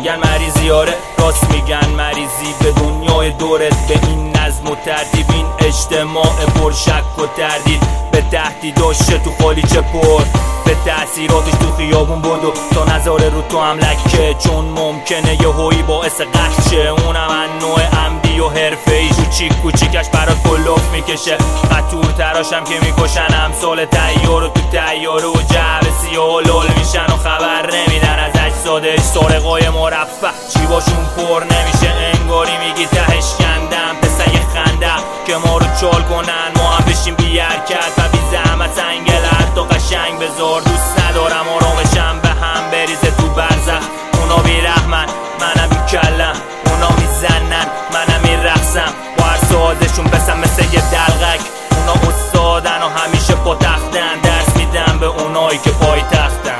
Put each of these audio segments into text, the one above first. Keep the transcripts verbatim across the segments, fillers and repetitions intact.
میگن مریضی، آره راست میگن مریضی. به دنیای دورت، به این نظم و ترتیب، این اجتماع پر شک و تردید، به تهدیداش تو خالیچه پر، به تأثیراتش تو خیابون بدو تا نظاره رو تو هم لکه، چون ممکنه یه هوی باعث قتل شه. اونم از نوع عمدی و حرفه‌ای، کوچیک کوچیکش برات کلوف میکشه. قطور تراشم که میکشن امثال تیار و تو تیاره و جعب سیاه و لول میشن و خبر نمیدن از اجسادش. سارقای مرفه چی باشون پر نمیشه، انگاری میگی تهش کندم پسر خندم که ما رو چال کنن، ما هم بشیم بی حرکت و بی زحمت انگل حتی قشنگ بذار. دوست ندارم آرامشم به هم بریزه تو برزخ. اونا بی رحمن، منم بی کلم، اونا میزنن منم میرقصم، با هر سازشون بسم مثل یه دلغک. اونا استادن و همیشه پا تختن، درس میدن به اونایی که پای تختن.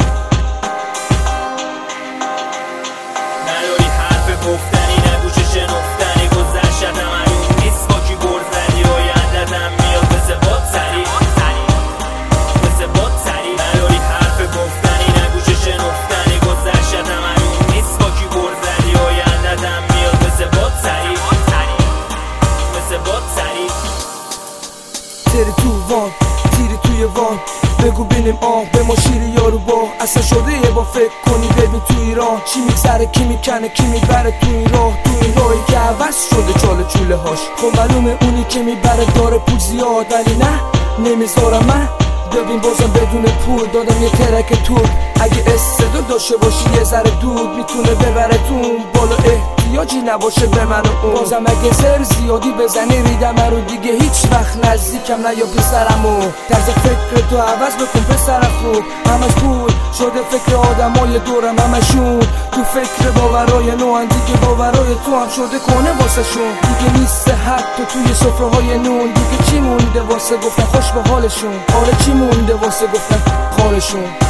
نداری حرف گفتنی، نگوش شنفتنی، گذشتم معلوم نیست با کی گرز زدی، آیندتم میاد مثل باد سری مثل باد سری. نداری حرف گفتنی، نگوش شنفتنی، گذشتم معلوم نیست با کی گرز زدی، آیندتم میاد مثل باد سری مثل باد سری. تری تو وان، تیری توی وان، بگو بینیم آه به ما شیری یارو با اصلا شده یه با فکر کنی ببین تو ایران چی میگذره، کی میکنه کی میبره تو این راه، تو این راهی که عوض شده چاله چوله هاش. خب معلومه اونی که میبره داره پول زیاد، ولی نه نمیذارم من ببین بازم بدون پول دادم یه ترک تو. اگه استعداد داشته باشی یه ذره دود میتونه ببره تو بالا، احتیاجی نباشه به من و اون. بازم اگه زر زیادی بزنی ریدم رو دیگه هیچ وقت نزدیکم نیا پسرمو. طرز فکر تو عوض بکن پسر خوب، همش پول شده فکر آدمای دورم همشون تو فکر باورای نو، دیگه باورای تو هم شده کنه واسه شون. دیگه نیست حتی توی سفره های نون، دیگه چی مونده واسه گفتن خوش به حالشون، آره چی مونده واسه گفتن خالشون.